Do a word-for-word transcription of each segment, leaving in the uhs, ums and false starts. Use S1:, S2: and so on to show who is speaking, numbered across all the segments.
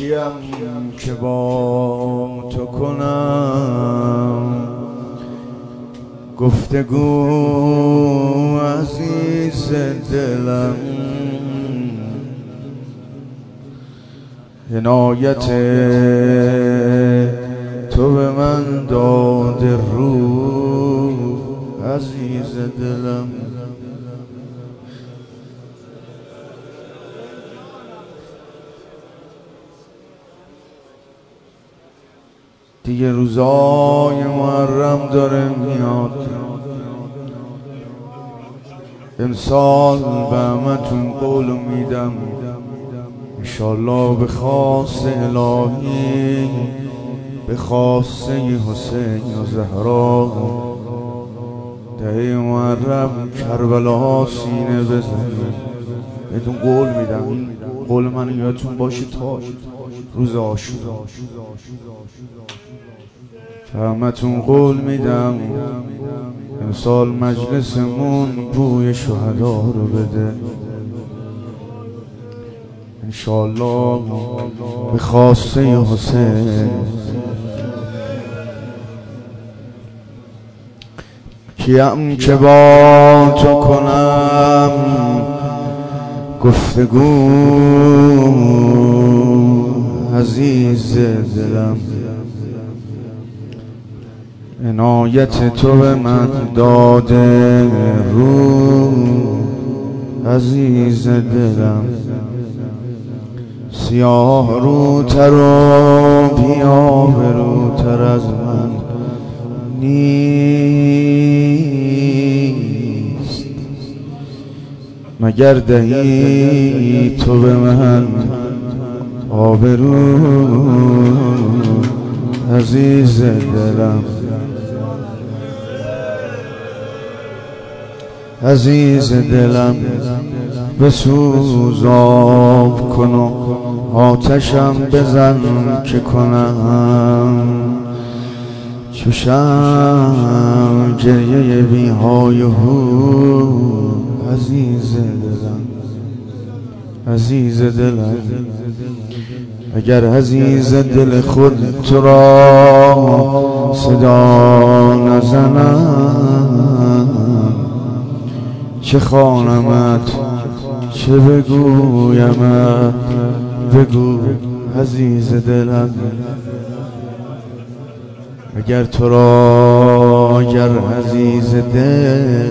S1: کیم که با تو کنم گفتگو عزیز دلم، عنایت تو به من داده رو عزیز دلم. دیگه روزای محرم داره میاد، امسال به همتون قول میدم انشالله به خواست الهی، به خواسته حسین و زهرا دهه محرم کربلا سینه بزنیم. بهتون قول میدم، این قول من یادتون باشه تا روز عاشورا. همتون قول میدم امسال مجلسمون بوی شهدا رو بده انشالله به خواسته حسین. کیم که با تو کنم گفتگو عزیز دلم، عنایت تو به من داده رو عزیز دلم. سیاه روتر و بی‌آبروتر از من نیست، مگر دهی تو به من آبرو عزیز دلم. عزیز دلم بسوز آب کن و آتشم بزن که کنم چو شمع گریه بی های و هو عزیز دلم. عزیز دلم اگر عزیز دل خود تو را صدا نزنم چه خوانمت چه بگویمت، بگو عزیز دلم. اگر تو را اگر عزیز دل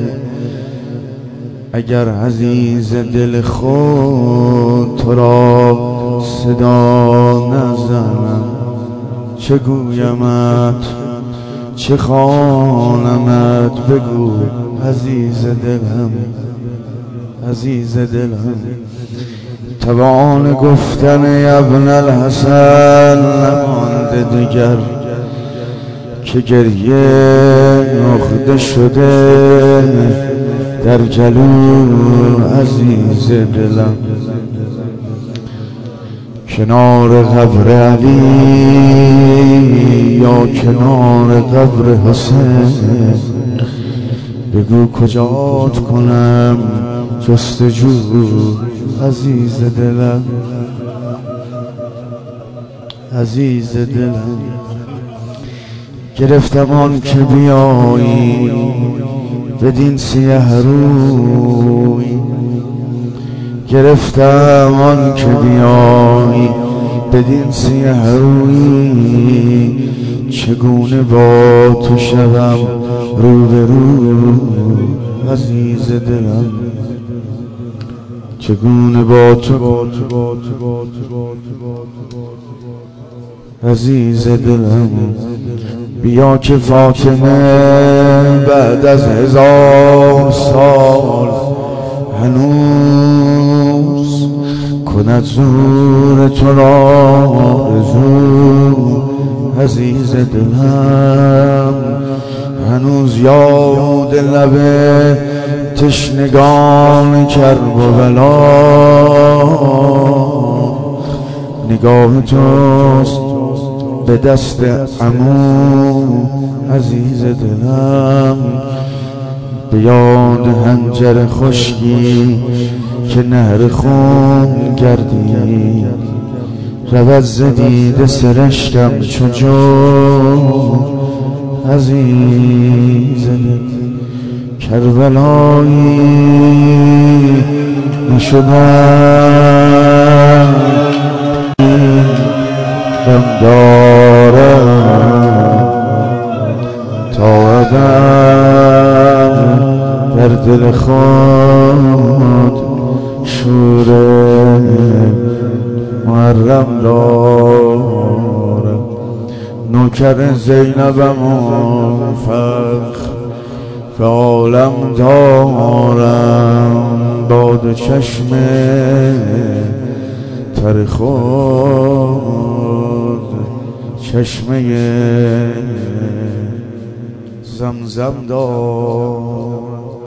S1: اگر عزیز دل خود تو را صدا نزنم چه گویمت چه خوانمت، بگو عزیز دلم. عزیز دلم توان گفتن ابن الحسن نمانده دیگر که گریه نخده شده در گلو عزیز دلم. کنار قبر علی یا کنار قبر حسین، بگو کجات کنم جستجو عزیز دلم. عزیز دلم گرفتم آن که بیایی بدین سیه روی، گرفتم آن که بیایی بدین سیه روی، چگونه با تو شوم رو به رو عزیز دلم. چگونه با تو عزیز دلم. بیا که فاطمه بعد از هزار سال هنوز کند زور تو را آرزو عزیز دلم. هنوز یاد لب تشنگان کربلا نگاه توست به دست عمو عزیز دلم. به یاد حنجر خشکی که نهر خون گردید رود ز دیده سرشکم چو جو عزیز کربلایی نشدم غم دارم تا ابد در دل خود شور محرم دارم. نوکر زینبم و فخر به عالم دارم با دو چشم تر خود چشمه زمزم دارم.